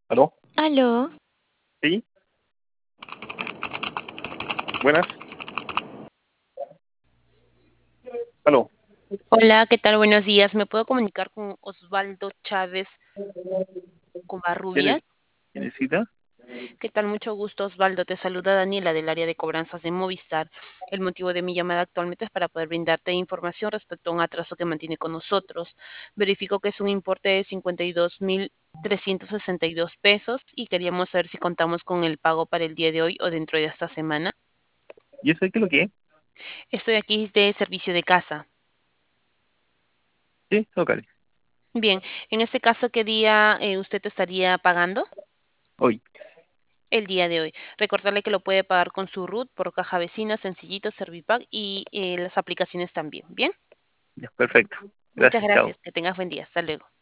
¿Aló? Aló, ¿Sí? ¿Buenas? ¿Aló? hola, ¿qué tal? Buenos días. ¿Me puedo comunicar con Osvaldo Chávez ¿Quién, Covarrubias? quién necesita? ¿Qué tal? Mucho gusto, Osvaldo. Te saluda Daniela del área de cobranzas de Movistar. El motivo de mi llamada actualmente es para poder brindarte información respecto a un atraso que mantiene con nosotros. Verifico que es un importe de 52.362 pesos y queríamos saber si contamos con el pago para el día de hoy o dentro de esta semana. ¿Y eso qué es lo que es? Estoy aquí de servicio de casa. Sí, local. Bien, en este caso, ¿qué día usted estaría pagando? Hoy. El día de hoy. Recordarle que lo puede pagar con su RUT por caja vecina, Sencillito, Servipack y las aplicaciones también. Bien, Ya, perfecto. muchas Gracias, chao. gracias. Que tengas buen día. Hasta luego.